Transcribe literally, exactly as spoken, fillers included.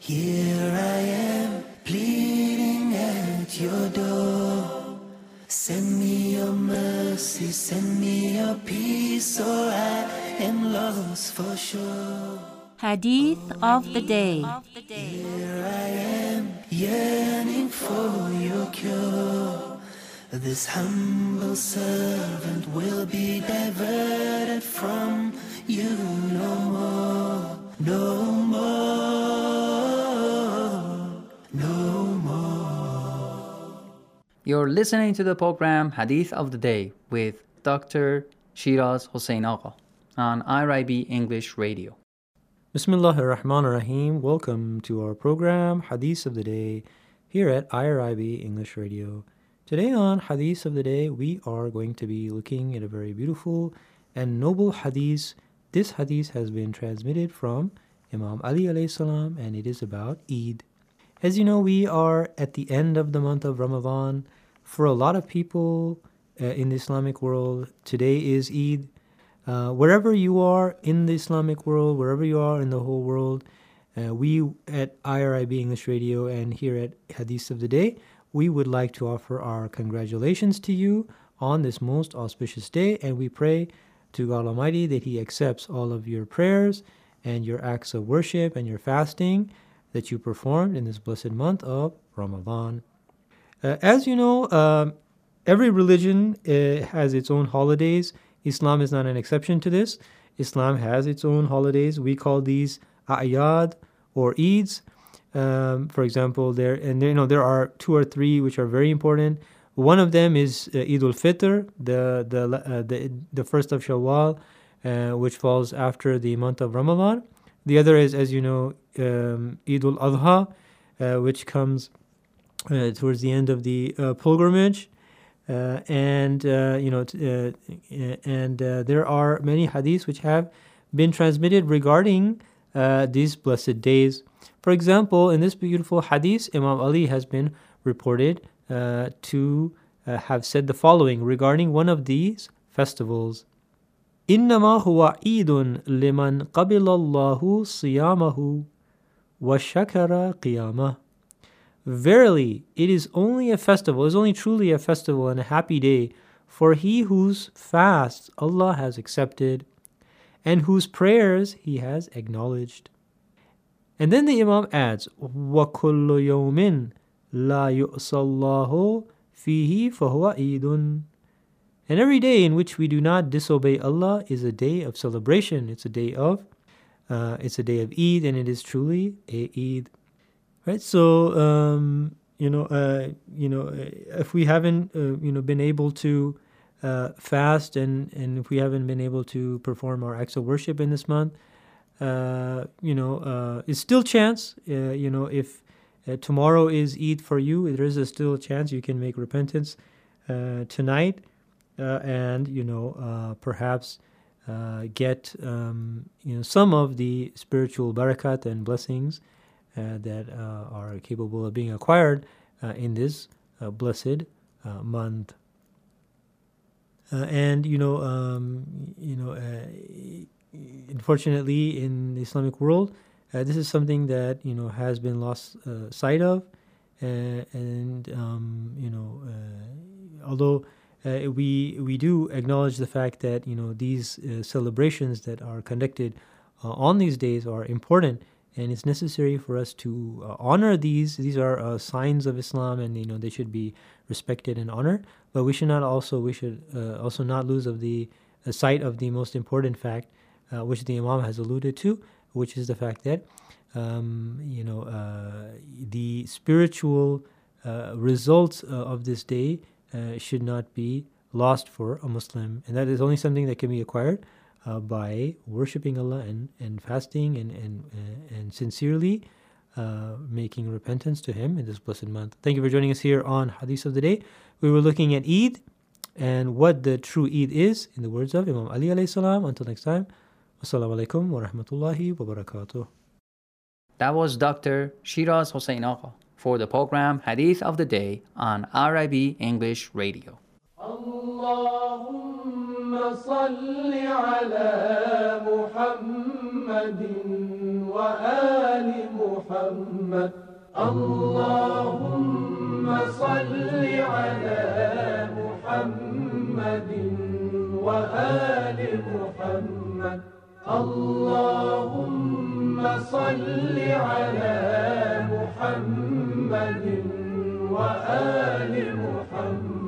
Here I am, pleading at your door. Send me your mercy, send me your peace, or I am lost for sure. Hadith of the Day. Here I am, yearning for your cure. This humble servant will be diverted from you no more, no more, no more. You're listening to the program Hadith of the Day with Doctor Shiraz Hossein Agha on I R I B English Radio. Bismillahir Rahmanir Rahim. Welcome to our program Hadith of the Day here at I R I B English Radio. Today on Hadith of the Day, we are going to be looking at a very beautiful and noble hadith. This hadith has been transmitted from Imam Ali alayhi salam, and it is about Eid. As you know, we are at the end of the month of Ramadan. For a lot of people uh, in the Islamic world, today is Eid. Uh, wherever you are in the Islamic world, wherever you are in the whole world, uh, we at I R I B English Radio and here at Hadith of the Day, we would like to offer our congratulations to you on this most auspicious day, and we pray to God Almighty that He accepts all of your prayers and your acts of worship and your fasting that you performed in this blessed month of Ramadan. Uh, as you know, uh, every religion uh, has its own holidays. Islam is not an exception to this. Islam has its own holidays. We call these a'yad or Eids. Um, for example, there and there, you know there are two or three which are very important. One of them is uh, Eid al-Fitr, the the uh, the the first of Shawwal, uh, which falls after the month of Ramadan. The other is, as you know, um, Eid al-Adha, uh, which comes uh, towards the end of the uh, pilgrimage, uh, and uh, you know, t- uh, and uh, there are many hadiths which have been transmitted regarding uh, these blessed days. For example, in this beautiful hadith, Imam Ali has been reported uh, to uh, have said the following regarding one of these festivals. إِنَّمَا هُوَ عِيدٌ لِمَنْ قَبِلَ اللَّهُ صِيَامَهُ وَشَكَرَ قِيَامَهُ. Verily, it is only a festival, it is only truly a festival and a happy day for he whose fasts Allah has accepted and whose prayers He has acknowledged. And then the Imam adds, وَكُلُّ يَوْمٍ لَا يُؤْسَى اللَّهُ فِيهِ فَهُوَ عِيدٌ. And every day in which we do not disobey Allah is a day of celebration. It's a day of, uh, it's a day of Eid, and it is truly a Eid. Right. So, um, you know, uh, you know, if we haven't, uh, you know, been able to uh, fast, and and if we haven't been able to perform our acts of worship in this month, Uh, you know, uh, it's still chance. Uh, you know, if uh, tomorrow is Eid for you, there is a still chance you can make repentance uh, tonight, uh, and you know, uh, perhaps uh, get um, you know some of the spiritual barakat and blessings uh, that uh, are capable of being acquired uh, in this uh, blessed uh, month. Uh, and you know, um, you know. Uh, Unfortunately, in the Islamic world, uh, this is something that you know has been lost uh, sight of, uh, and um, you know, uh, although uh, we we do acknowledge the fact that you know these uh, celebrations that are conducted uh, on these days are important, and it's necessary for us to uh, honor these. These are uh, signs of Islam, and you know they should be respected and honored. But we should not also we should uh, also not lose of the uh, sight of the most important fact. Uh, which the Imam has alluded to, which is the fact that, um, you know, uh, the spiritual uh, results uh, of this day uh, should not be lost for a Muslim. And that is only something that can be acquired uh, by worshipping Allah and, and fasting and, and, uh, and sincerely uh, making repentance to Him in this blessed month. Thank you for joining us here on Hadith of the Day. We were looking at Eid and what the true Eid is in the words of Imam Ali alayhi salam. Until next time. Assalamu alaikum wa rahmatullahi wa barakatuh. That was Doctor Shiraz Hossein Agha for the program Hadith of the Day on I R I B English Radio. Allahumma salli ala Muhammadin wa ali Muhammad. محمد اللهم صل على محمد وآل محمد اللهم صل على محمد وآل محمد